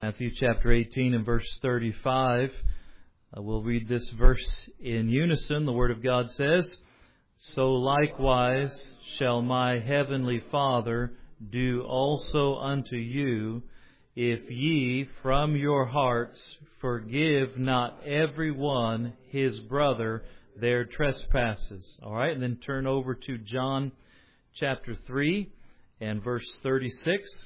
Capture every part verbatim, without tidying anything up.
Matthew chapter eighteen and verse thirty-five. Uh, we'll read this verse in unison. The Word of God says, "So likewise shall my heavenly Father do also unto you, if ye from your hearts forgive not every one his brother their trespasses." All right, and then turn over to John chapter three and verse thirty-six.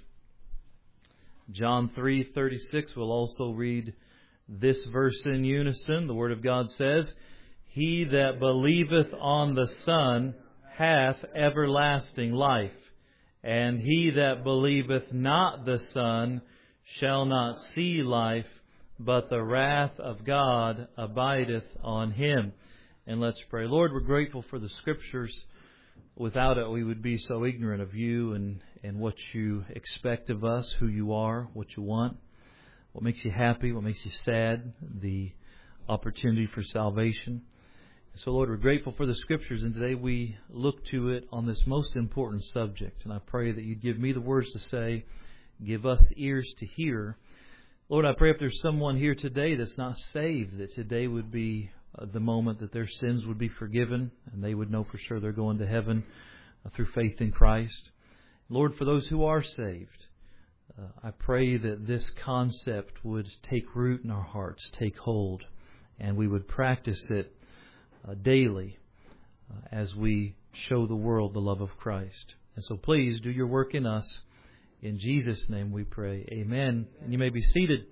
John three thirty-six, we'll also read this verse in unison. The Word of God says, "He that believeth on the Son hath everlasting life, and he that believeth not the Son shall not see life, but the wrath of God abideth on him." And let's pray. Lord, we're grateful for the Scriptures. Without it, we would be so ignorant of you and, and what you expect of us, who you are, what you want, what makes you happy, what makes you sad, the opportunity for salvation. So, Lord, we're grateful for the Scriptures, and today we look to it on this most important subject. And I pray that you'd give me the words to say, give us ears to hear. Lord, I pray if there's someone here today that's not saved, that today would be the moment that their sins would be forgiven and they would know for sure they're going to heaven through faith in Christ. Lord, for those who are saved, uh, I pray that this concept would take root in our hearts, take hold, and we would practice it uh, daily uh, as we show the world the love of Christ. And so please do your work in us. In Jesus' name we pray. Amen. And you may be seated.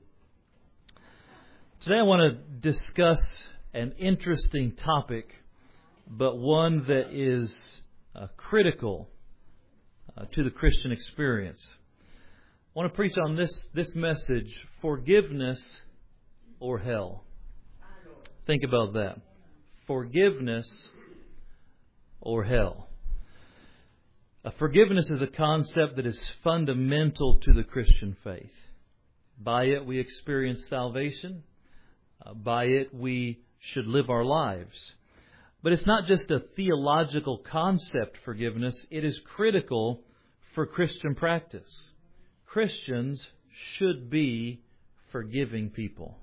Today I want to discuss an interesting topic, but one that is uh, critical uh, to the Christian experience. I want to preach on this, this message, forgiveness or hell. Think about that. Forgiveness or hell. Uh, forgiveness is a concept that is fundamental to the Christian faith. By it we experience salvation. Uh, by it we should live our lives. But it's not just a theological concept, forgiveness. It is critical for Christian practice. Christians should be forgiving people.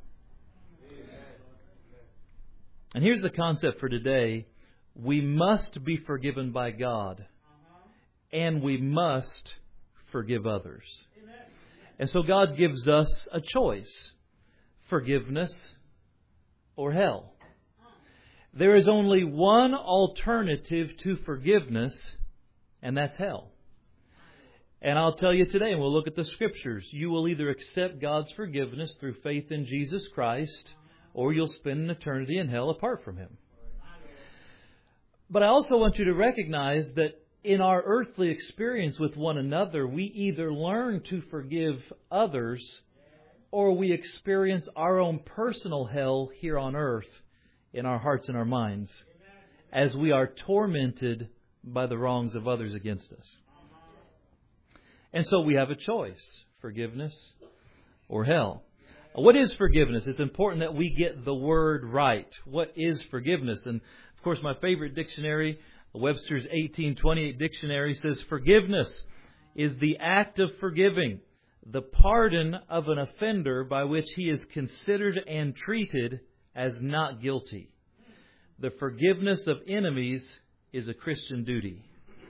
And here's the concept for today. We must be forgiven by God, and we must forgive others. And so God gives us a choice: forgiveness or hell. There is only one alternative to forgiveness, and that's hell. And I'll tell you today, and we'll look at the Scriptures, you will either accept God's forgiveness through faith in Jesus Christ, or you'll spend an eternity in hell apart from Him. But I also want you to recognize that in our earthly experience with one another, we either learn to forgive others, or we experience our own personal hell here on earth in our hearts and our minds as we are tormented by the wrongs of others against us. And so we have a choice: forgiveness or hell. What is forgiveness? It's important that we get the word right. What is forgiveness? And of course, my favorite dictionary, Webster's eighteen twenty-eight dictionary, says forgiveness is the act of forgiving, the pardon of an offender by which he is considered and treated as not guilty. The forgiveness of enemies is a Christian duty.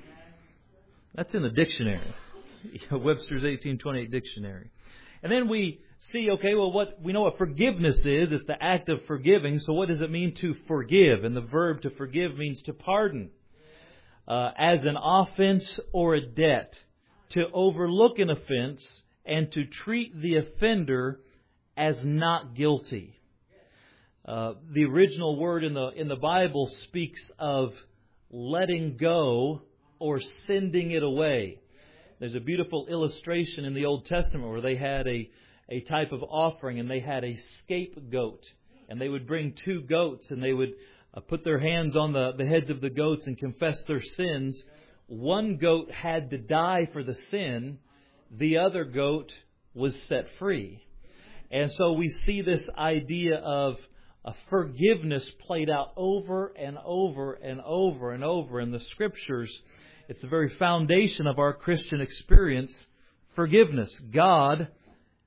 That's in the dictionary, Webster's eighteen twenty-eight dictionary. And then we see, okay, well, what we know what forgiveness is. It's the act of forgiving. So what does it mean to forgive? And the verb to forgive means to pardon uh, as an offense or a debt, to overlook an offense and to treat the offender as not guilty. Uh, the original word in the in the Bible speaks of letting go or sending it away. There's a beautiful illustration in the Old Testament where they had a, a type of offering, and they had a scapegoat. And they would bring two goats, and they would uh, put their hands on the, the heads of the goats and confess their sins. One goat had to die for the sin. The other goat was set free. And so we see this idea of a forgiveness played out over and over and over and over in the Scriptures. It's the very foundation of our Christian experience, forgiveness. God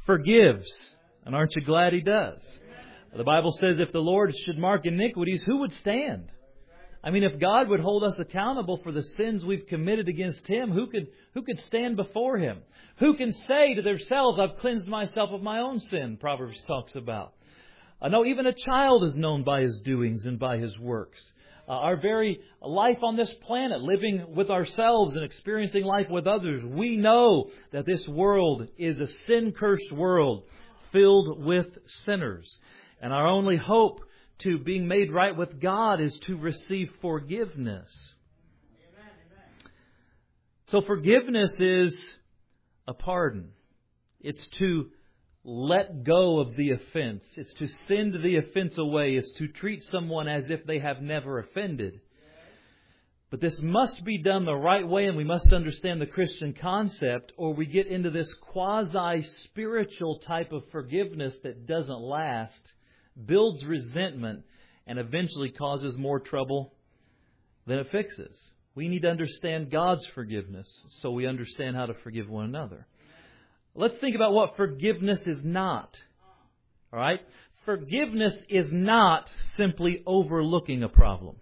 forgives. And aren't you glad He does? The Bible says if the Lord should mark iniquities, who would stand? I mean, if God would hold us accountable for the sins we've committed against Him, who could who could stand before Him? Who can say to themselves, I've cleansed myself of my own sin, Proverbs talks about. I know even a child is known by his doings and by his works. Uh, our very life on this planet, living with ourselves and experiencing life with others, we know that this world is a sin-cursed world filled with sinners. And our only hope to being made right with God is to receive forgiveness. Amen, amen. So forgiveness is a pardon. It's to let go of the offense. It's to send the offense away. It's to treat someone as if they have never offended. But this must be done the right way, and we must understand the Christian concept, or we get into this quasi-spiritual type of forgiveness that doesn't last, builds resentment, and eventually causes more trouble than it fixes. We need to understand God's forgiveness so we understand how to forgive one another. Let's think about what forgiveness is not. All right? Forgiveness is not simply overlooking a problem.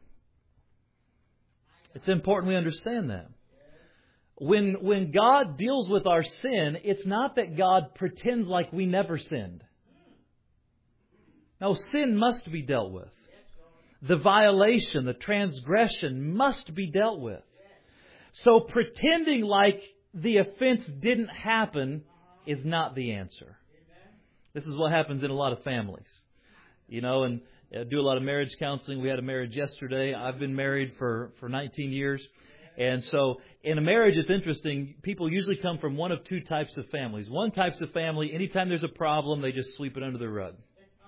It's important we understand that. When, when God deals with our sin, it's not that God pretends like we never sinned. No, sin must be dealt with. The violation, the transgression must be dealt with. So pretending like the offense didn't happen is not the answer. This is what happens in a lot of families. You know, and I do a lot of marriage counseling. We had a marriage yesterday. I've been married for, for nineteen years. And so in a marriage, it's interesting. People usually come from one of two types of families. One type of family, anytime there's a problem, they just sweep it under the rug.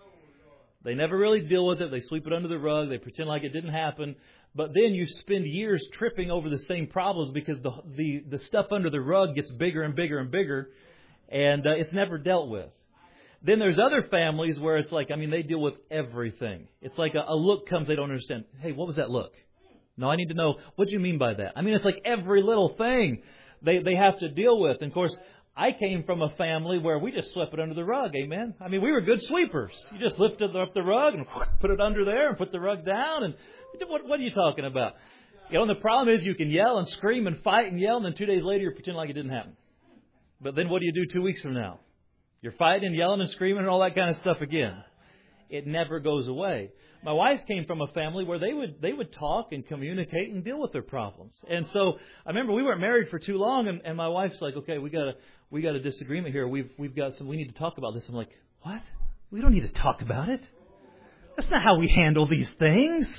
They never really deal with it. They sweep it under the rug. They pretend like it didn't happen. But then you spend years tripping over the same problems because the the, the stuff under the rug gets bigger and bigger and bigger. And uh, it's never dealt with. Then there's other families where it's like, I mean, they deal with everything. It's like a, a look comes, they don't understand. Hey, what was that look? No, I need to know, what do you mean by that? I mean, it's like every little thing they, they have to deal with. And of course, I came from a family where we just swept it under the rug, amen? I mean, we were good sweepers. You just lifted up the rug and put it under there and put the rug down. And what, what are you talking about? You know, and the problem is you can yell and scream and fight and yell, and then two days later you pretend like it didn't happen. But then what do you do two weeks from now? You're fighting and yelling and screaming and all that kind of stuff again. It never goes away. My wife came from a family where they would they would talk and communicate and deal with their problems. And so I remember we weren't married for too long, and, and my wife's like, okay, we got a we got a disagreement here. We've we've got some. We need to talk about this. I'm like, what? We don't need to talk about it. That's not how we handle these things.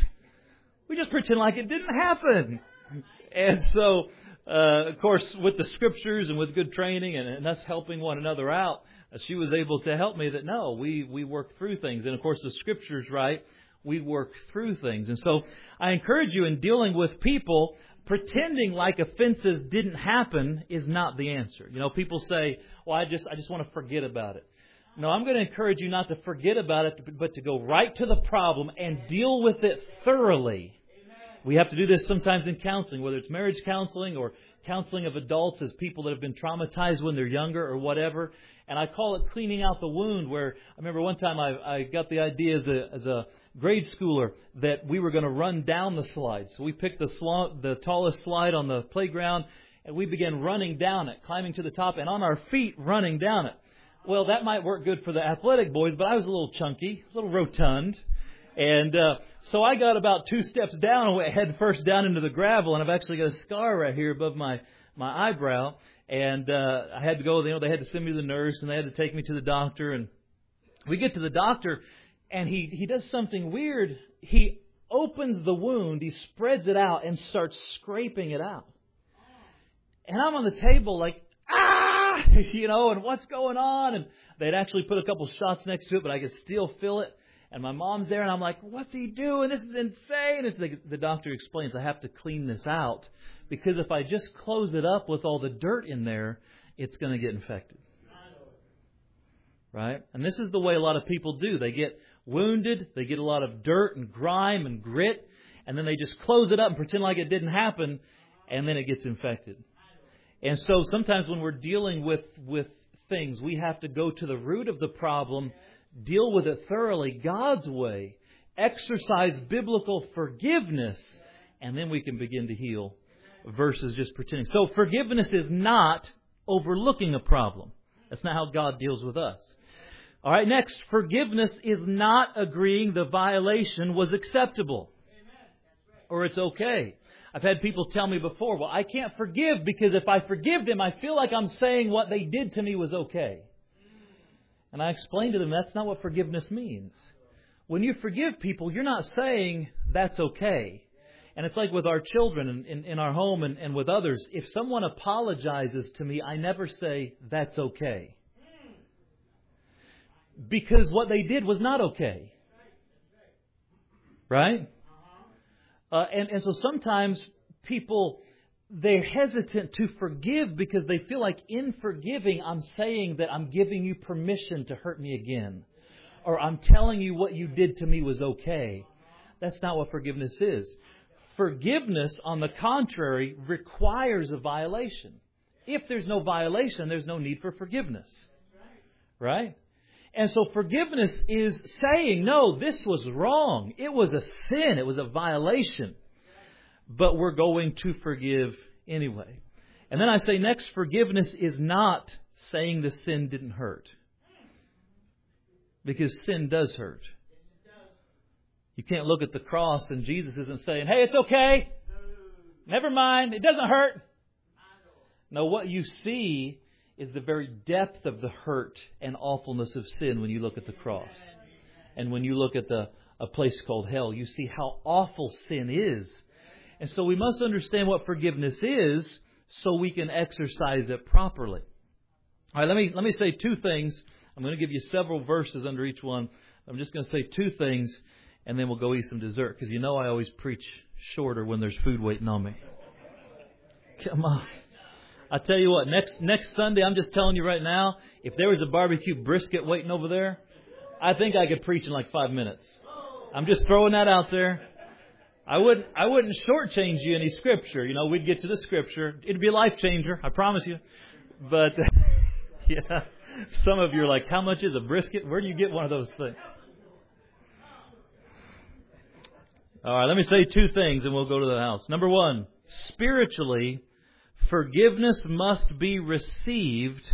We just pretend like it didn't happen. And so. Uh, of course, with the Scriptures and with good training and, and us helping one another out, uh, she was able to help me that, no, we, we work through things. And, of course, the Scriptures, right, we work through things. And so I encourage you in dealing with people, pretending like offenses didn't happen is not the answer. You know, people say, well, I just I just want to forget about it. No, I'm going to encourage you not to forget about it, but to go right to the problem and deal with it thoroughly. We have to do this sometimes in counseling, whether it's marriage counseling or counseling of adults as people that have been traumatized when they're younger or whatever. And I call it cleaning out the wound, where I remember one time I, I got the idea as a, as a grade schooler that we were going to run down the slide. So we picked the, sl- the tallest slide on the playground, and we began running down it, climbing to the top, and on our feet running down it. Well, that might work good for the athletic boys, but I was a little chunky, a little rotund. And uh, so I got about two steps down and went head first down into the gravel, and I've actually got a scar right here above my, my eyebrow. And uh, I had to go, you know, they had to send me to the nurse, and they had to take me to the doctor. And we get to the doctor, and he, he does something weird. He opens the wound, he spreads it out, and starts scraping it out. And I'm on the table like, ah, you know, and what's going on? And they'd actually put a couple shots next to it, but I could still feel it. And my mom's there, and I'm like, what's he doing? This is insane. As the, the doctor explains, I have to clean this out, because if I just close it up with all the dirt in there, it's going to get infected. Right? And this is the way a lot of people do. They get wounded, they get a lot of dirt and grime and grit, and then they just close it up and pretend like it didn't happen, and then it gets infected. And so sometimes when we're dealing with, with things. We have to go to the root of the problem, deal with it thoroughly God's way, exercise biblical forgiveness, and then we can begin to heal versus just pretending. So forgiveness is not overlooking a problem. That's not how God deals with us. All right, next, forgiveness is not agreeing the violation was acceptable or it's okay. I've had people tell me before, well, I can't forgive because if I forgive them, I feel like I'm saying what they did to me was okay. And I explained to them that's not what forgiveness means. When you forgive people, you're not saying that's okay. And it's like with our children in, in, in our home and, and with others. If someone apologizes to me, I never say that's okay. Because what they did was not okay. Right? Uh, and, and so sometimes people, they're hesitant to forgive because they feel like in forgiving, I'm saying that I'm giving you permission to hurt me again. Or I'm telling you what you did to me was okay. That's not what forgiveness is. Forgiveness, on the contrary, requires a violation. If there's no violation, there's no need for forgiveness. Right? And so forgiveness is saying, no, this was wrong. It was a sin. It was a violation. But we're going to forgive anyway. And then I say next, forgiveness is not saying the sin didn't hurt. Because sin does hurt. You can't look at the cross and Jesus isn't saying, hey, it's okay. Never mind. It doesn't hurt. No, what you see is the very depth of the hurt and awfulness of sin when you look at the cross. And when you look at the a place called hell, you see how awful sin is. And so we must understand what forgiveness is so we can exercise it properly. All right, let me let me say two things. I'm going to give you several verses under each one. I'm just going to say two things, and then we'll go eat some dessert. Because you know I always preach shorter when there's food waiting on me. Come on. I tell you what, next next Sunday, I'm just telling you right now, if there was a barbecue brisket waiting over there, I think I could preach in like five minutes. I'm just throwing that out there. I wouldn't I wouldn't shortchange you any scripture. You know, we'd get to the scripture. It'd be a life changer, I promise you. But, yeah, some of you are like, how much is a brisket? Where do you get one of those things? All right, let me say two things and we'll go to the house. Number one, spiritually, forgiveness must be received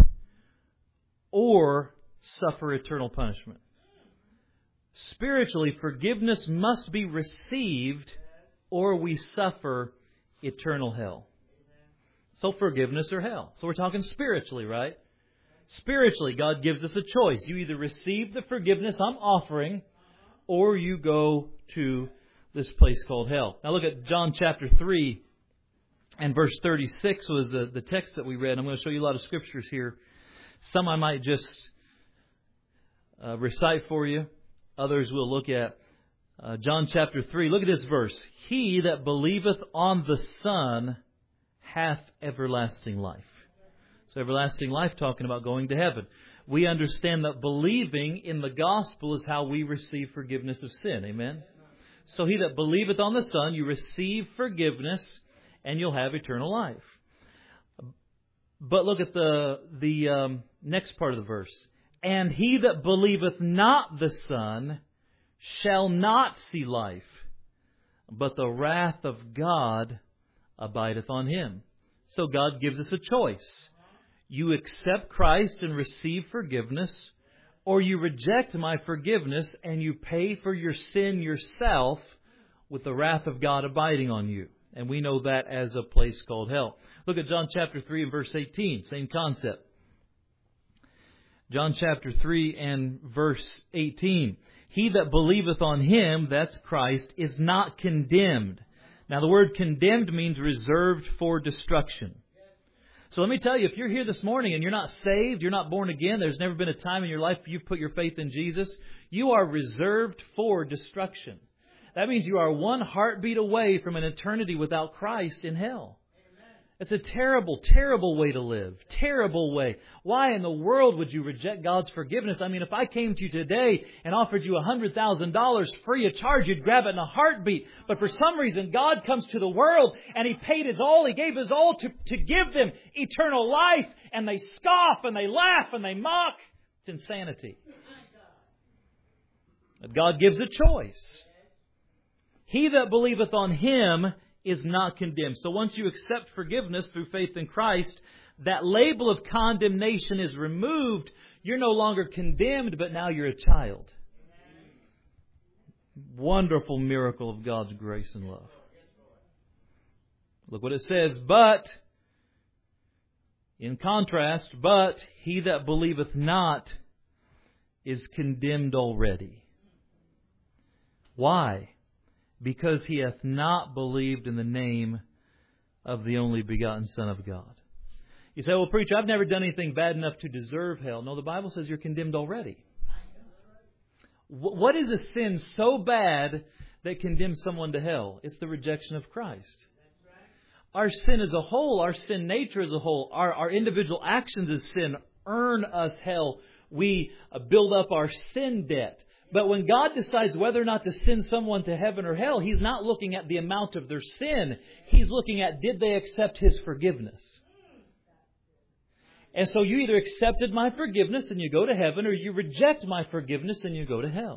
or suffer eternal punishment. Spiritually, forgiveness must be received or we suffer eternal hell. So forgiveness or hell. So we're talking spiritually, right? Spiritually, God gives us a choice. You either receive the forgiveness I'm offering or you go to this place called hell. Now look at John chapter three. And verse thirty-six was the, the text that we read. I'm going to show you a lot of scriptures here. Some I might just uh, recite for you. Others we'll look at. Uh, John chapter three. Look at this verse. He that believeth on the Son hath everlasting life. So everlasting life talking about going to heaven. We understand that believing in the gospel is how we receive forgiveness of sin. Amen? So he that believeth on the Son, you receive forgiveness and you'll have eternal life. But look at the the um, next part of the verse. And he that believeth not the Son shall not see life, but the wrath of God abideth on him. So God gives us a choice. You accept Christ and receive forgiveness, or you reject my forgiveness and you pay for your sin yourself with the wrath of God abiding on you. And we know that as a place called hell. Look at John chapter three and verse eighteen. Same concept. John chapter three and verse eighteen. He that believeth on him, that's Christ, is not condemned. Now the word condemned means reserved for destruction. So let me tell you, if you're here this morning and you're not saved, you're not born again, there's never been a time in your life you've put your faith in Jesus, you are reserved for destruction. That means you are one heartbeat away from an eternity without Christ in hell. It's a terrible, terrible way to live. Terrible way. Why in the world would you reject God's forgiveness? I mean, if I came to you today and offered you one hundred thousand dollars free of charge, you'd grab it in a heartbeat. But for some reason, God comes to the world and He paid His all. He gave His all to, to give them eternal life. And they scoff and they laugh and they mock. It's insanity. But God gives a choice. He that believeth on Him is not condemned. So once you accept forgiveness through faith in Christ, that label of condemnation is removed. You're no longer condemned, but now you're a child. Wonderful miracle of God's grace and love. Look what it says. But, in contrast, but he that believeth not is condemned already. Why? Because he hath not believed in the name of the only begotten Son of God. You say, well, preacher, I've never done anything bad enough to deserve hell. No, the Bible says you're condemned already. What is a sin so bad that condemns someone to hell? It's the rejection of Christ. Our sin as a whole, our sin nature as a whole, our, our individual actions as sin earn us hell. We build up our sin debt. But when God decides whether or not to send someone to heaven or hell, He's not looking at the amount of their sin. He's looking at, did they accept His forgiveness? And so you either accepted my forgiveness and you go to heaven, or you reject my forgiveness and you go to hell.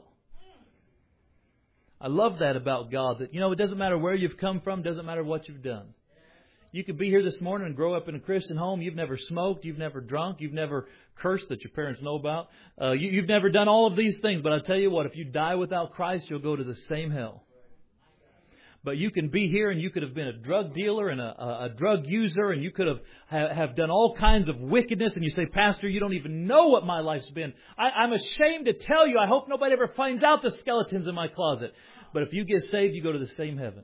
I love that about God, that, you know, it doesn't matter where you've come from, doesn't matter what you've done. You could be here this morning and grow up in a Christian home. You've never smoked. You've never drunk. You've never cursed that your parents know about. Uh, you, you've never done all of these things. But I'll tell you what, if you die without Christ, you'll go to the same hell. But you can be here and you could have been a drug dealer and a, a, a drug user, and you could have, have have done all kinds of wickedness. And you say, Pastor, you don't even know what my life's been. I, I'm ashamed to tell you. I hope nobody ever finds out the skeletons in my closet. But if you get saved, you go to the same heaven.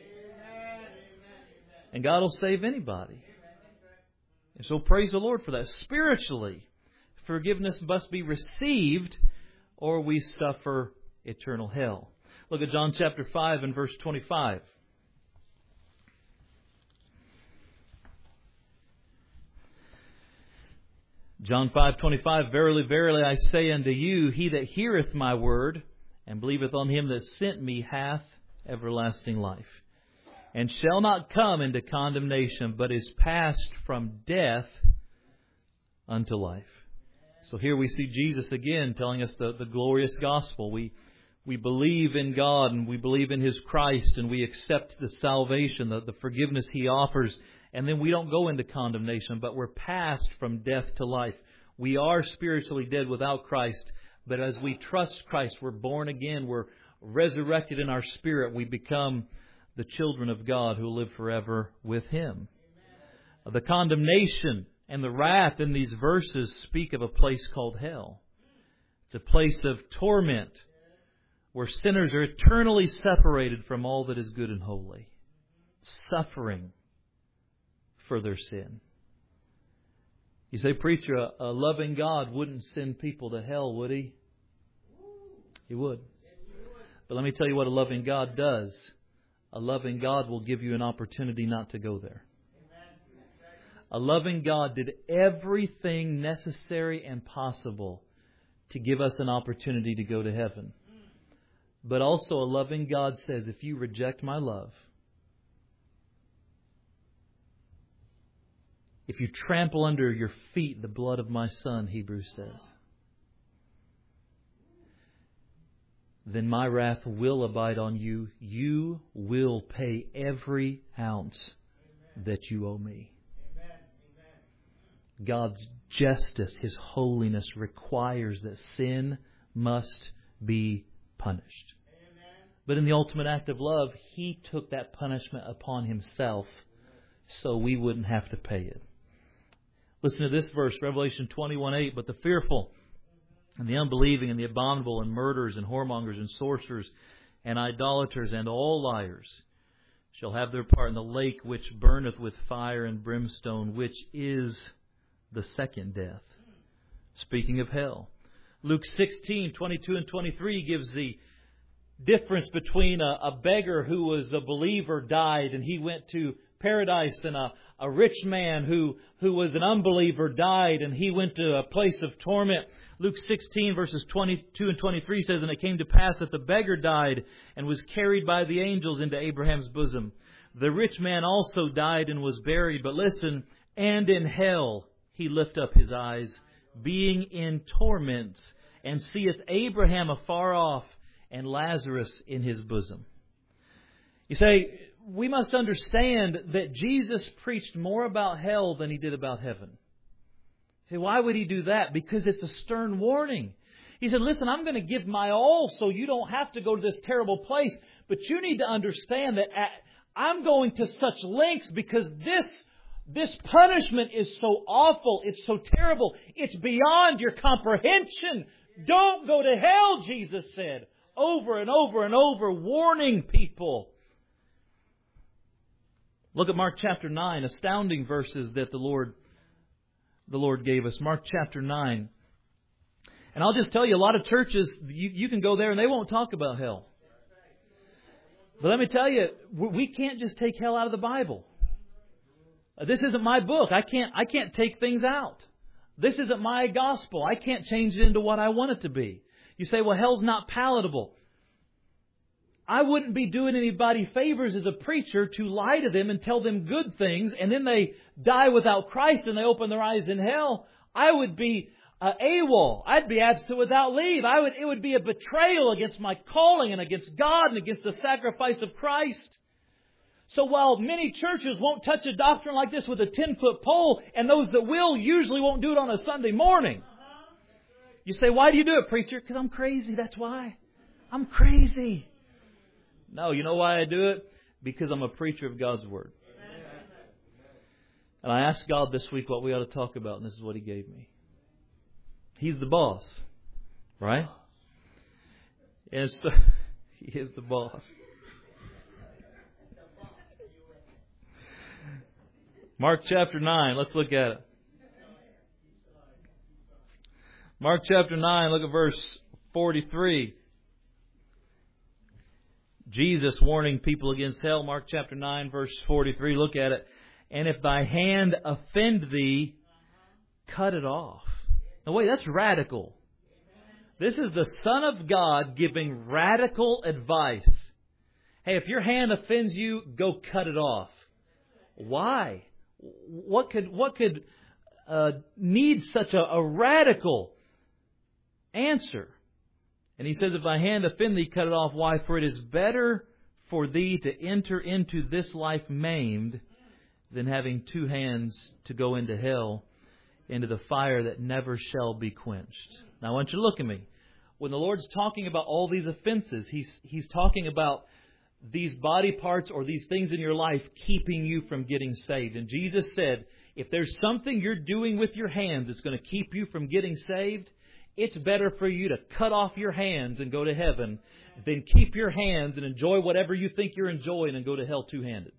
And God will save anybody. And so praise the Lord for that. Spiritually, forgiveness must be received or we suffer eternal hell. Look at John chapter five and verse twenty-five. John five twenty-five, Verily, verily, I say unto you, he that heareth my word and believeth on Him that sent me hath everlasting life, and shall not come into condemnation, but is passed from death unto life. So here we see Jesus again telling us the, the glorious gospel. We we believe in God and we believe in His Christ, and we accept the salvation, the, the forgiveness He offers, and then we don't go into condemnation, but we're passed from death to life. We are spiritually dead without Christ, but as we trust Christ, we're born again, we're resurrected in our spirit, we become the children of God who live forever with Him. Amen. The condemnation and the wrath in these verses speak of a place called hell. It's a place of torment where sinners are eternally separated from all that is good and holy, suffering for their sin. You say, preacher, a, a loving God wouldn't send people to hell, would He? He would. But let me tell you what a loving God does. A loving God will give you an opportunity not to go there. A loving God did everything necessary and possible to give us an opportunity to go to heaven. But also a loving God says, if you reject my love, if you trample under your feet the blood of my Son, Hebrews says, then my wrath will abide on you. You will pay every ounce that you owe me. God's justice, His holiness requires that sin must be punished. But in the ultimate act of love, He took that punishment upon Himself so we wouldn't have to pay it. Listen to this verse, Revelation twenty-one eight. But the fearful and the unbelieving and the abominable and murderers and whoremongers and sorcerers and idolaters and all liars shall have their part in the lake which burneth with fire and brimstone, which is the second death. Speaking of hell. Luke sixteen twenty-two and twenty-three gives the difference between a, a beggar who was a believer, died, and he went to paradise, and a, a rich man who, who was an unbeliever died, and he went to a place of torment. Luke sixteen verses twenty-two and twenty-three says, "And it came to pass that the beggar died and was carried by the angels into Abraham's bosom. The rich man also died and was buried." But listen, "And in hell he lift up his eyes, being in torment, and seeth Abraham afar off, and Lazarus in his bosom." You say, we must understand that Jesus preached more about hell than He did about heaven. You say, why would He do that? Because it's a stern warning. He said, listen, I'm going to give my all so you don't have to go to this terrible place. But you need to understand that I'm going to such lengths because this, this punishment is so awful. It's so terrible. It's beyond your comprehension. Don't go to hell, Jesus said, over and over and over, warning people. Look at Mark chapter nine, astounding verses that the Lord, the Lord gave us. Mark chapter nine. And I'll just tell you, a lot of churches, you, you can go there and they won't talk about hell. But let me tell you, we can't just take hell out of the Bible. This isn't my book. I can't, I can't take things out. This isn't my gospel. I can't change it into what I want it to be. You say, well, hell's not palatable. I wouldn't be doing anybody favors as a preacher to lie to them and tell them good things, and then they die without Christ and they open their eyes in hell. I would be uh, AWOL. I'd be absent without leave. I would. It would be a betrayal against my calling and against God and against the sacrifice of Christ. So while many churches won't touch a doctrine like this with a ten-foot pole, and those that will usually won't do it on a Sunday morning. You say, why do you do it, preacher? Because I'm crazy, that's why. I'm crazy. No, you know why I do it? Because I'm a preacher of God's Word. And I asked God this week what we ought to talk about, and this is what He gave me. He's the boss, right? Yes, sir. He is the boss. Mark chapter nine, let's look at it. Mark chapter nine, look at verse forty-three. Jesus warning people against hell. Mark chapter nine, verse forty-three. Look at it. "And if thy hand offend thee, cut it off." Now wait, that's radical. This is the Son of God giving radical advice. Hey, if your hand offends you, go cut it off. Why? What could what could uh, need such a, a radical answer? And He says, "If thy hand offend thee, cut it off. Why? For it is better for thee to enter into this life maimed than having two hands to go into hell, into the fire that never shall be quenched." Now I want you to look at me. When the Lord's talking about all these offenses, He's He's talking about these body parts or these things in your life keeping you from getting saved. And Jesus said, if there's something you're doing with your hands that's going to keep you from getting saved, it's better for you to cut off your hands and go to heaven than keep your hands and enjoy whatever you think you're enjoying and go to hell two-handed.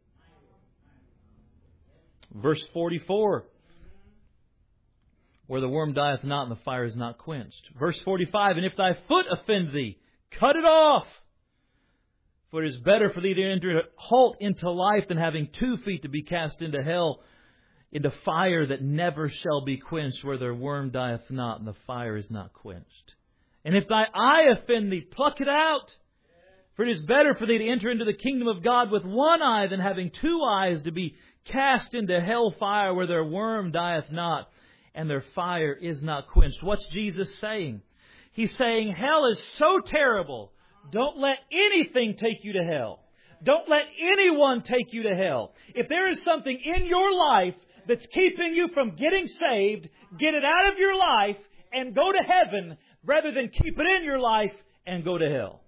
Verse forty-four, where the worm dieth not and the fire is not quenched. Verse forty-five, "And if thy foot offend thee, cut it off. For it is better for thee to enter halt into life than having two feet to be cast into hell, into fire that never shall be quenched, where their worm dieth not and the fire is not quenched. And if thy eye offend thee, pluck it out. For it is better for thee to enter into the kingdom of God with one eye than having two eyes to be cast into hell fire, where their worm dieth not and their fire is not quenched." What's Jesus saying? He's saying hell is so terrible. Don't let anything take you to hell. Don't let anyone take you to hell. If there is something in your life that's keeping you from getting saved, get it out of your life and go to heaven rather than keep it in your life and go to hell.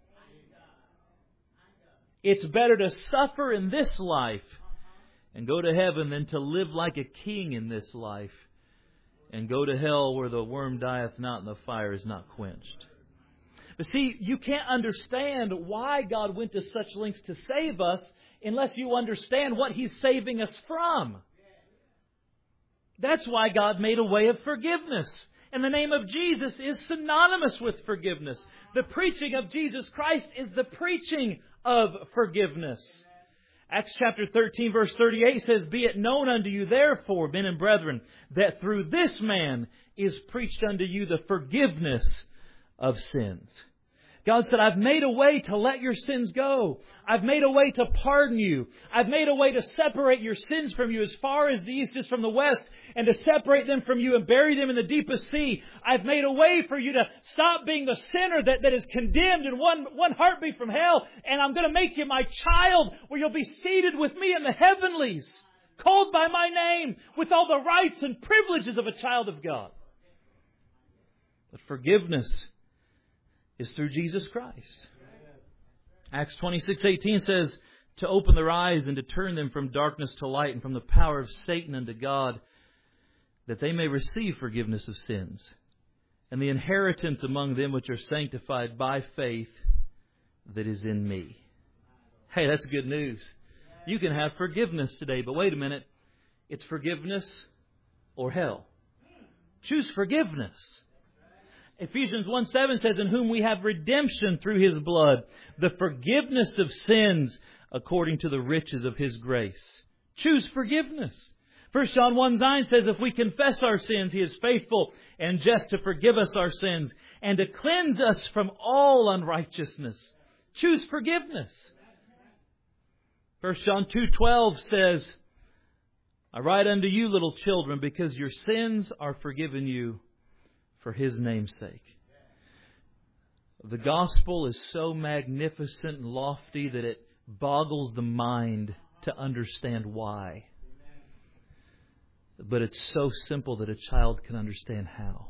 It's better to suffer in this life and go to heaven than to live like a king in this life and go to hell where the worm dieth not and the fire is not quenched. But see, you can't understand why God went to such lengths to save us unless you understand what He's saving us from. That's why God made a way of forgiveness. And the name of Jesus is synonymous with forgiveness. The preaching of Jesus Christ is the preaching of forgiveness. Acts chapter thirteen verse thirty-eight says, "Be it known unto you therefore, men and brethren, that through this man is preached unto you the forgiveness of sins." God said, I've made a way to let your sins go. I've made a way to pardon you. I've made a way to separate your sins from you as far as the east is from the west, and to separate them from you and bury them in the deepest sea. I've made a way for you to stop being the sinner that, that is condemned in one, one heartbeat from hell. And I'm going to make you my child, where you'll be seated with me in the heavenlies, called by my name, with all the rights and privileges of a child of God. But forgiveness is through Jesus Christ. Acts twenty-six eighteen says, to open their eyes and to turn them from darkness to light and from the power of Satan unto God, that they may receive forgiveness of sins and the inheritance among them which are sanctified by faith that is in me. Hey, that's good news. You can have forgiveness today, but wait a minute. It's forgiveness or hell. Choose forgiveness. Ephesians one seven says, in whom we have redemption through His blood, the forgiveness of sins according to the riches of His grace. Choose forgiveness. First John one nine says, if we confess our sins, He is faithful and just to forgive us our sins and to cleanse us from all unrighteousness. Choose forgiveness. First John two twelve says, I write unto you, little children, because your sins are forgiven you for His name's sake. The gospel is so magnificent and lofty that it boggles the mind to understand why. But it's so simple that a child can understand how.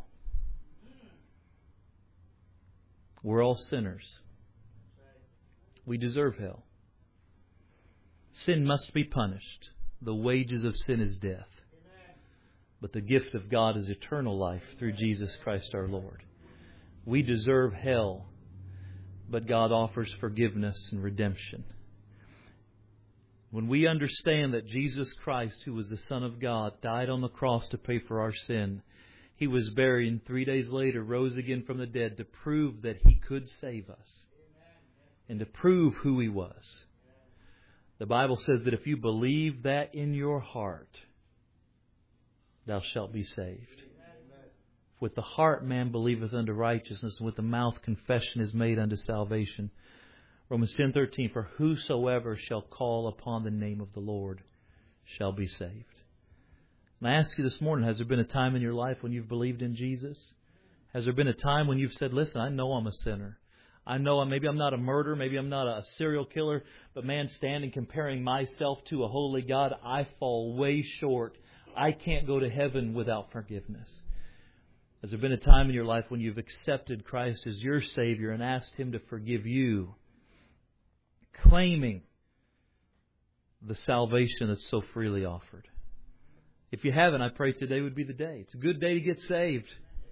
We're all sinners. We deserve hell. Sin must be punished. The wages of sin is death. But the gift of God is eternal life through Jesus Christ our Lord. We deserve hell, but God offers forgiveness and redemption. When we understand that Jesus Christ, who was the Son of God, died on the cross to pay for our sin, He was buried and three days later rose again from the dead to prove that He could save us and to prove who He was. The Bible says that if you believe that in your heart, thou shalt be saved. With the heart man believeth unto righteousness, and with the mouth confession is made unto salvation. Romans ten thirteen, for whosoever shall call upon the name of the Lord shall be saved. And I ask you this morning, has there been a time in your life when you've believed in Jesus? Has there been a time when you've said, listen, I know I'm a sinner. I know maybe I'm not a murderer, maybe I'm not a serial killer, but man, standing comparing myself to a holy God, I fall way short. I can't go to heaven without forgiveness. Has there been a time in your life when you've accepted Christ as your Savior and asked Him to forgive you, claiming the salvation that's so freely offered? If you haven't, I pray today would be the day. It's a good day to get saved.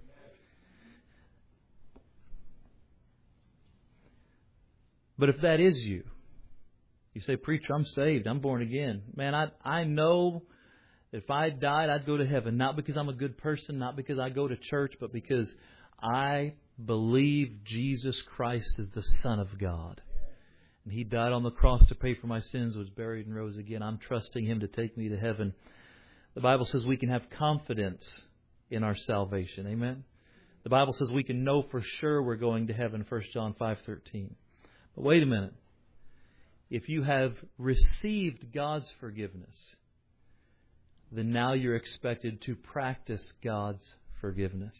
But if that is you, you say, preacher, I'm saved, I'm born again. Man, I I know if I died, I'd go to heaven. Not because I'm a good person, not because I go to church, but because I believe Jesus Christ is the Son of God. And He died on the cross to pay for my sins, was buried and rose again. I'm trusting Him to take me to heaven. The Bible says we can have confidence in our salvation. Amen? The Bible says we can know for sure we're going to heaven, First John five thirteen. But wait a minute. If you have received God's forgiveness, then now you're expected to practice God's forgiveness.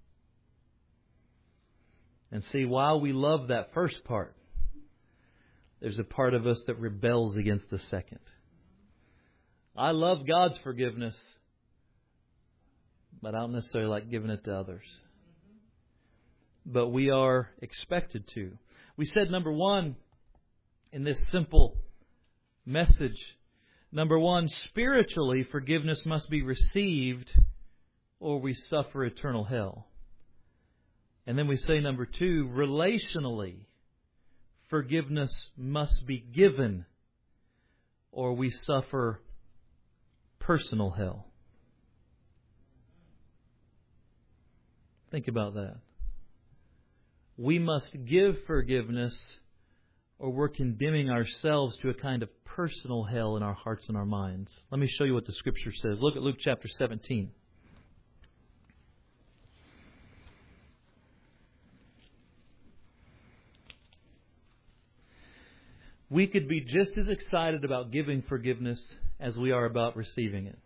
And see, while we love that first part, there's a part of us that rebels against the second. I love God's forgiveness, but I don't necessarily like giving it to others. But we are expected to. We said, number one, in this simple message, number one, spiritually, forgiveness must be received or we suffer eternal hell. And then we say, number two, relationally, forgiveness must be given or we suffer personal hell. Think about that. We must give forgiveness or we're condemning ourselves to a kind of personal hell in our hearts and our minds. Let me show you what the Scripture says. Look at Luke chapter seventeen. We could be just as excited about giving forgiveness as we are about receiving it,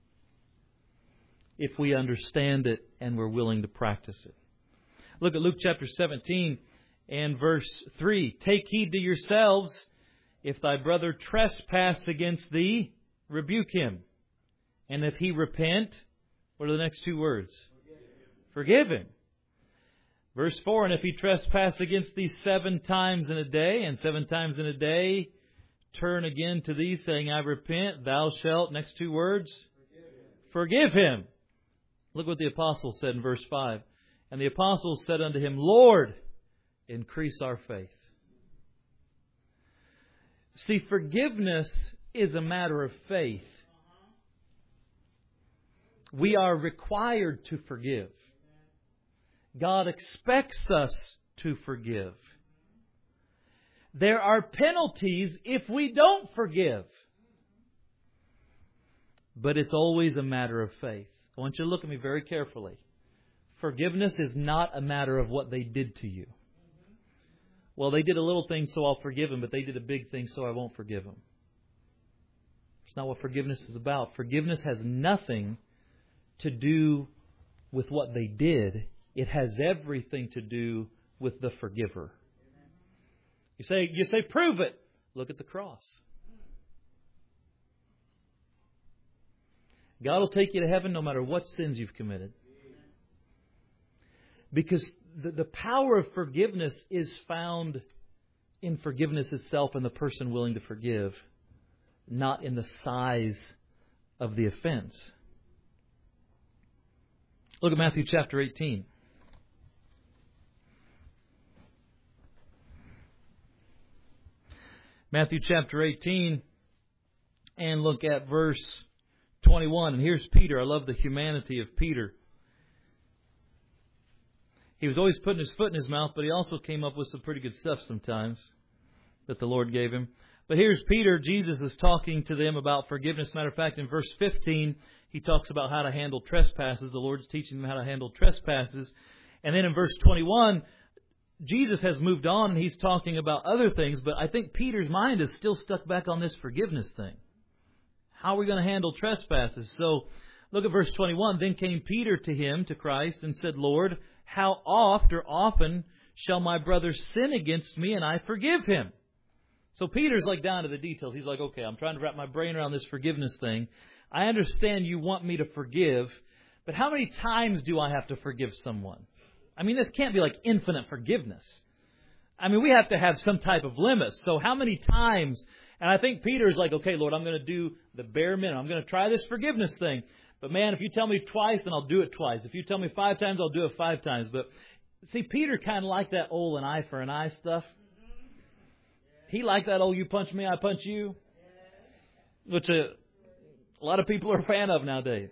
if we understand it and we're willing to practice it. Look at Luke chapter seventeen and verse three. Take heed to yourselves. If thy brother trespass against thee, rebuke him. And if he repent, what are the next two words? Forgive him. Forgive him. Verse four, and if he trespass against thee seven times in a day, and seven times in a day turn again to thee, saying, I repent, thou shalt, next two words, forgive him. Forgive him. Look what the apostle said in verse five. And the apostles said unto him, Lord, increase our faith. See, forgiveness is a matter of faith. We are required to forgive. God expects us to forgive. There are penalties if we don't forgive. But it's always a matter of faith. I want you to look at me very carefully. Forgiveness is not a matter of what they did to you. Well, they did a little thing, so I'll forgive them, but they did a big thing, so I won't forgive them. It's not what forgiveness is about. Forgiveness has nothing to do with what they did. It has everything to do with the forgiver. You say, you say, prove it. Look at the cross. God will take you to heaven no matter what sins you've committed. Because the, the power of forgiveness is found in forgiveness itself and the person willing to forgive, not in the size of the offense. Look at Matthew chapter eighteen. Matthew chapter eighteen, and look at verse twenty-one. And here's Peter. I love the humanity of Peter. He was always putting his foot in his mouth, but he also came up with some pretty good stuff sometimes that the Lord gave him. But here's Peter. Jesus is talking to them about forgiveness. Matter of fact, in verse fifteen, he talks about how to handle trespasses. The Lord's teaching them how to handle trespasses. And then in verse twenty-one, Jesus has moved on and he's talking about other things, but I think Peter's mind is still stuck back on this forgiveness thing. How are we going to handle trespasses? So look at verse twenty-one. Then came Peter to him, to Christ, and said, Lord, how oft or often shall my brother sin against me and I forgive him? So Peter's like down to the details. He's like, okay, I'm trying to wrap my brain around this forgiveness thing. I understand you want me to forgive, but how many times do I have to forgive someone? I mean, this can't be like infinite forgiveness. I mean, we have to have some type of limit. So how many times? And I think Peter's like, okay, Lord, I'm going to do the bare minimum. I'm going to try this forgiveness thing. But man, if you tell me twice, then I'll do it twice. If you tell me five times, I'll do it five times. But see, Peter kind of liked that old an eye for an eye stuff. He liked that old you punch me, I punch you. Which a, a lot of people are a fan of nowadays.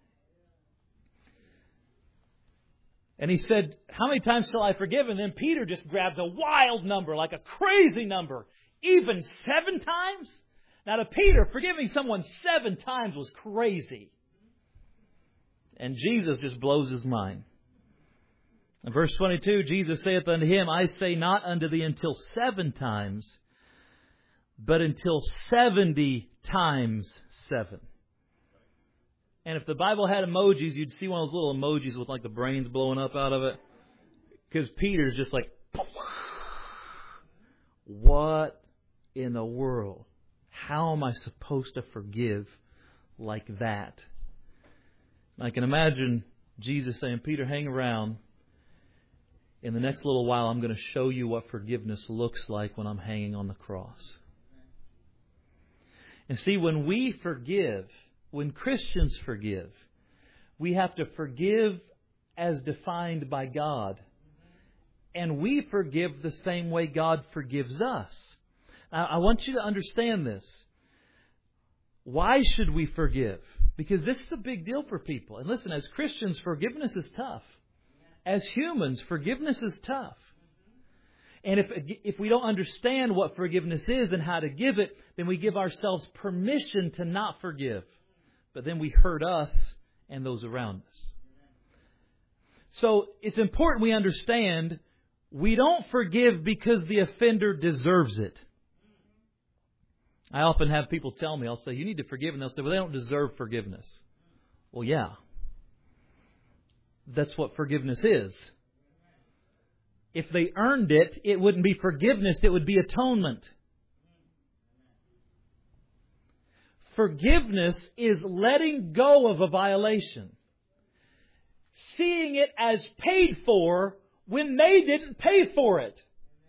And he said, how many times shall I forgive? And then Peter just grabs a wild number, like a crazy number. Even seven times? Now to Peter, forgiving someone seven times was crazy. And Jesus just blows his mind. In verse twenty-two, Jesus saith unto him, I say not unto thee until seven times, but until seventy times seven. And if the Bible had emojis, you'd see one of those little emojis with like the brains blowing up out of it. Because Peter's just like, what in the world? How am I supposed to forgive like that? I can imagine Jesus saying, Peter, hang around. In the next little while, I'm going to show you what forgiveness looks like when I'm hanging on the cross. And see, when we forgive, when Christians forgive, we have to forgive as defined by God. And we forgive the same way God forgives us. Now, I want you to understand this. Why should we forgive? Because this is a big deal for people. And listen, as Christians, forgiveness is tough. As humans, forgiveness is tough. And if if we don't understand what forgiveness is and how to give it, then we give ourselves permission to not forgive. But then we hurt us and those around us. So it's important we understand we don't forgive because the offender deserves it. I often have people tell me, I'll say, you need to forgive. And they'll say, well, they don't deserve forgiveness. Well, yeah. That's what forgiveness is. If they earned it, it wouldn't be forgiveness, it would be atonement. Forgiveness is letting go of a violation. Seeing it as paid for when they didn't pay for it.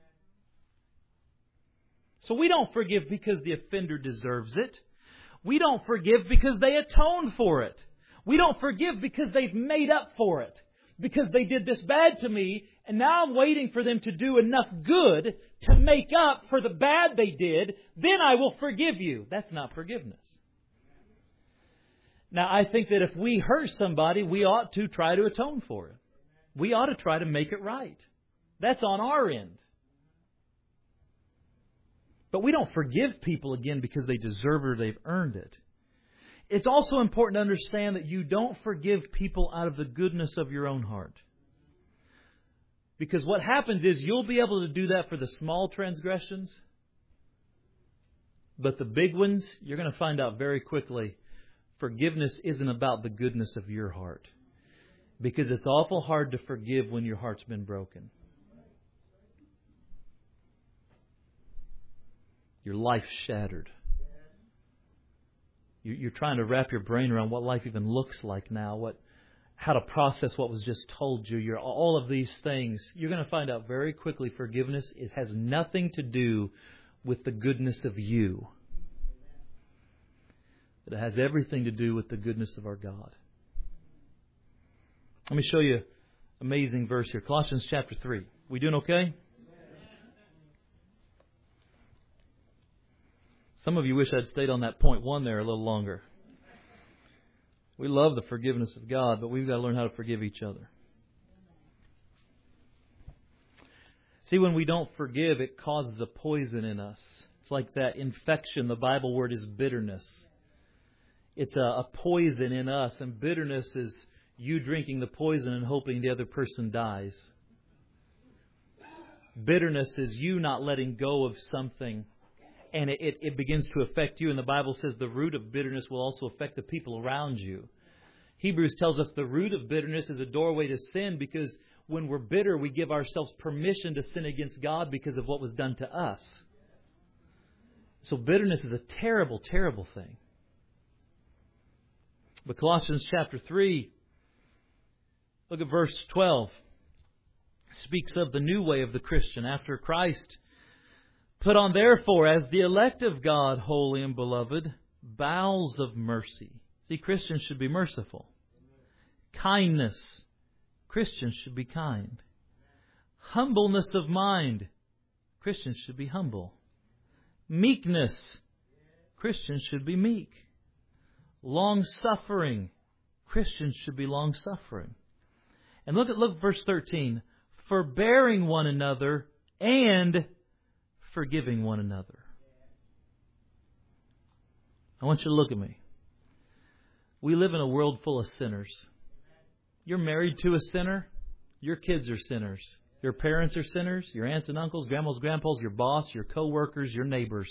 So we don't forgive because the offender deserves it. We don't forgive because they atoned for it. We don't forgive because they've made up for it. Because they did this bad to me, and now I'm waiting for them to do enough good to make up for the bad they did, then I will forgive you. That's not forgiveness. Now, I think that if we hurt somebody, we ought to try to atone for it. We ought to try to make it right. That's on our end. But we don't forgive people again because they deserve it or they've earned it. It's also important to understand that you don't forgive people out of the goodness of your own heart. Because what happens is you'll be able to do that for the small transgressions. But the big ones, you're going to find out very quickly, forgiveness isn't about the goodness of your heart. Because it's awful hard to forgive when your heart's been broken. Your life's shattered. You're trying to wrap your brain around what life even looks like now, what, how to process what was just told you. You're, all of these things, you're going to find out very quickly forgiveness, it has nothing to do with the goodness of you. But it has everything to do with the goodness of our God. Let me show you an amazing verse here. Colossians chapter three. We doing okay? Some of you wish I'd stayed on that point one there a little longer. We love the forgiveness of God, but we've got to learn how to forgive each other. See, when we don't forgive, it causes a poison in us. It's like that infection. The Bible word is bitterness. It's a, a poison in us, and bitterness is you drinking the poison and hoping the other person dies. Bitterness is you not letting go of something. And it, it begins to affect you. And the Bible says the root of bitterness will also affect the people around you. Hebrews tells us the root of bitterness is a doorway to sin, because when we're bitter, we give ourselves permission to sin against God because of what was done to us. So bitterness is a terrible, terrible thing. But Colossians chapter three, look at verse twelve. Speaks of the new way of the Christian after Christ. Put on therefore, as the elect of God, holy and beloved, bowels of mercy. See, Christians should be merciful. Kindness. Christians should be kind. Humbleness of mind. Christians should be humble. Meekness. Christians should be meek. Long-suffering. Christians should be long-suffering. And look at look at verse thirteen. Forbearing one another and forgiving one another. I want you to look at me. We live in a world full of sinners. You're married to a sinner. Your kids are sinners. Your parents are sinners. Your aunts and uncles, grandmas, grandpas, your boss, your co-workers, your neighbors.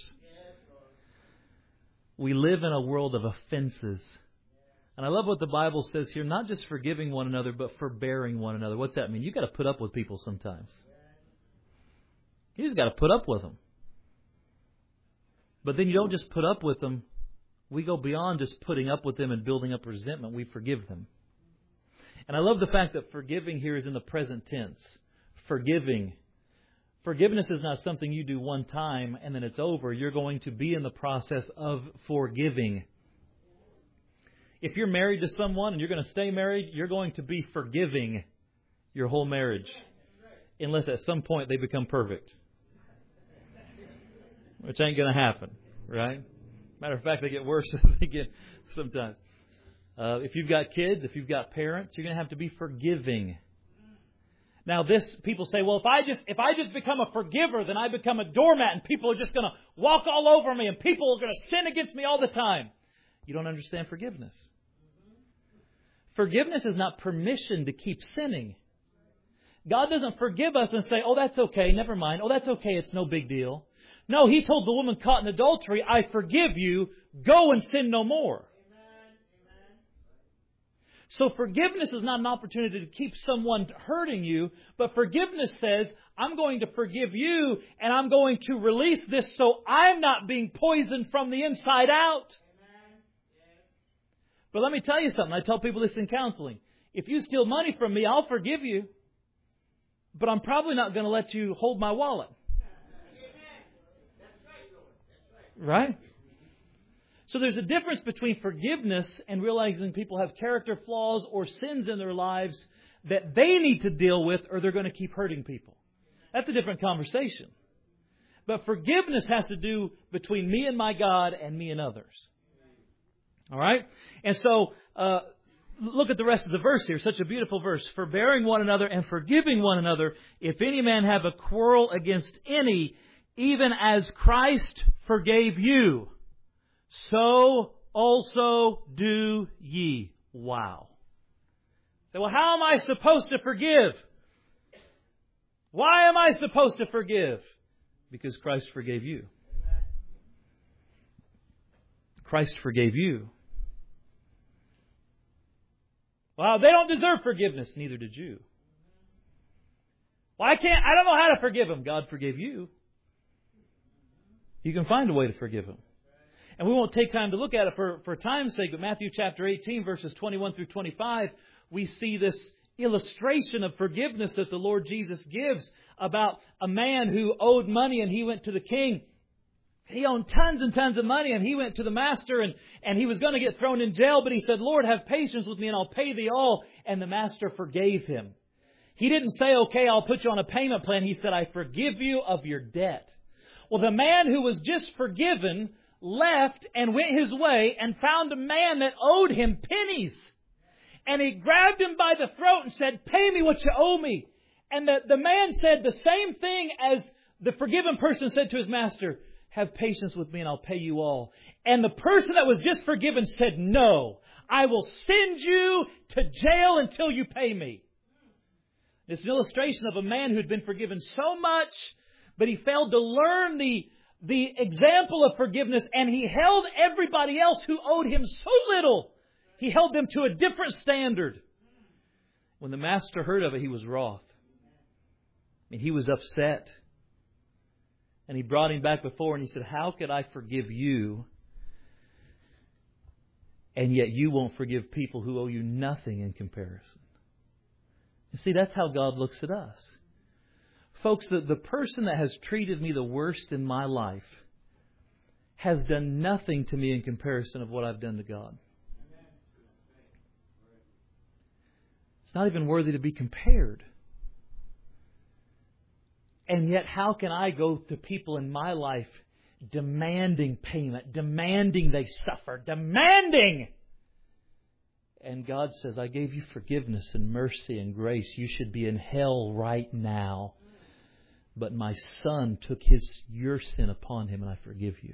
We live in a world of offenses. And I love what the Bible says here, not just forgiving one another, but forbearing one another. What's that mean? You've got to put up with people sometimes. You just got to put up with them. But then you don't just put up with them. We go beyond just putting up with them and building up resentment. We forgive them. And I love the fact that forgiving here is in the present tense. Forgiving. Forgiveness is not something you do one time and then it's over. You're going to be in the process of forgiving. If you're married to someone and you're going to stay married, you're going to be forgiving your whole marriage. Unless at some point they become perfect. Which ain't going to happen, right? Matter of fact, they get worse as they get sometimes. Uh, if you've got kids, if you've got parents, you're going to have to be forgiving. Now this, people say, well, if I just, if I just become a forgiver, then I become a doormat and people are just going to walk all over me and people are going to sin against me all the time. You don't understand forgiveness. Forgiveness is not permission to keep sinning. God doesn't forgive us and say, oh, that's okay, never mind. Oh, that's okay, it's no big deal. No, He told the woman caught in adultery, I forgive you, go and sin no more. So forgiveness is not an opportunity to keep someone hurting you, but forgiveness says, I'm going to forgive you and I'm going to release this so I'm not being poisoned from the inside out. But let me tell you something. I tell people this in counseling. If you steal money from me, I'll forgive you. But I'm probably not going to let you hold my wallet. Right? So there's a difference between forgiveness and realizing people have character flaws or sins in their lives that they need to deal with or they're going to keep hurting people. That's a different conversation. But forgiveness has to do between me and my God and me and others. All right? And so, uh, look at the rest of the verse here. Such a beautiful verse. Forbearing one another and forgiving one another, if any man have a quarrel against any, even as Christ forgave you, so also do ye. Wow. So, well, how am I supposed to forgive? Why am I supposed to forgive? Because Christ forgave you. Christ forgave you. Well, they don't deserve forgiveness. Neither did you. Well, I can't, I don't know how to forgive them. God forgave you. You can find a way to forgive them. And we won't take time to look at it for, for time's sake, but Matthew chapter eighteen, verses twenty-one through twenty-five, we see this illustration of forgiveness that the Lord Jesus gives about a man who owed money and he went to the king. He owned tons and tons of money and he went to the master and, and he was going to get thrown in jail, but he said, Lord, have patience with me and I'll pay thee all. And the master forgave him. He didn't say, okay, I'll put you on a payment plan. He said, I forgive you of your debt. Well, the man who was just forgiven left and went his way and found a man that owed him pennies. And he grabbed him by the throat and said, pay me what you owe me. And the, the man said the same thing as the forgiven person said to his master, have patience with me and I'll pay you all. And the person that was just forgiven said, no, I will send you to jail until you pay me. It's an illustration of a man who had been forgiven so much, but he failed to learn the, the example of forgiveness, and he held everybody else who owed him so little. He held them to a different standard. When the master heard of it, he was wroth. And he was upset. And he brought him back before and he said, how could I forgive you? And yet you won't forgive people who owe you nothing in comparison. You see, that's how God looks at us. Folks, the, the person that has treated me the worst in my life has done nothing to me in comparison of what I've done to God. It's not even worthy to be compared. And yet, how can I go to people in my life demanding payment, demanding they suffer, demanding? And God says, I gave you forgiveness and mercy and grace. You should be in hell right now. But my Son took his your sin upon Him and I forgive you.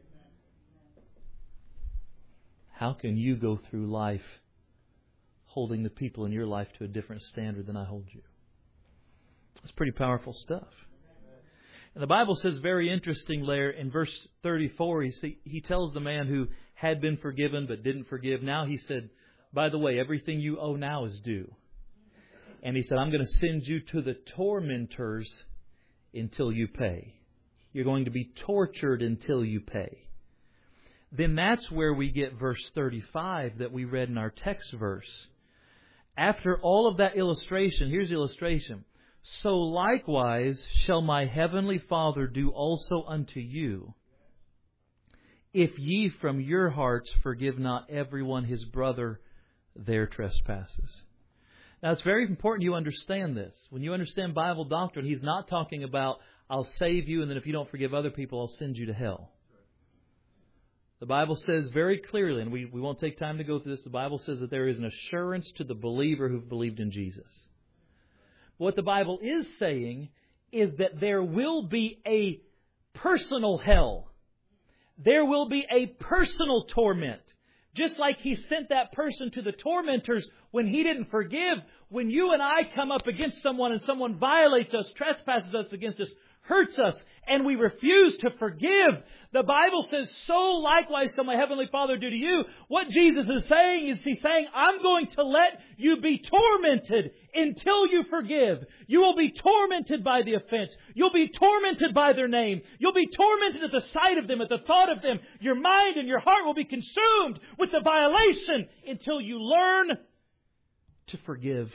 How can you go through life holding the people in your life to a different standard than I hold you? It's pretty powerful stuff. And the Bible says very interesting there in verse thirty-four, he, see, he tells the man who had been forgiven but didn't forgive. Now he said, by the way, everything you owe now is due. And he said, I'm going to send you to the tormentors until you pay. You're going to be tortured until you pay. Then that's where we get verse thirty-five that we read in our text verse. After all of that illustration, here's the illustration. So likewise shall my heavenly Father do also unto you, if ye from your hearts forgive not everyone his brother their trespasses. Now it's very important you understand this. When you understand Bible doctrine, He's not talking about, I'll save you and then if you don't forgive other people, I'll send you to hell. The Bible says very clearly, and we, we won't take time to go through this, the Bible says that there is an assurance to the believer who've believed in Jesus. What the Bible is saying is that there will be a personal hell. There will be a personal torment. Just like He sent that person to the tormentors when He didn't forgive, when you and I come up against someone and someone violates us, trespasses us against us, hurts us, and we refuse to forgive, the Bible says, so likewise shall my Heavenly Father do to you. What Jesus is saying is He's saying, I'm going to let you be tormented until you forgive. You will be tormented by the offense. You'll be tormented by their name. You'll be tormented at the sight of them, at the thought of them. Your mind and your heart will be consumed with the violation until you learn to forgive.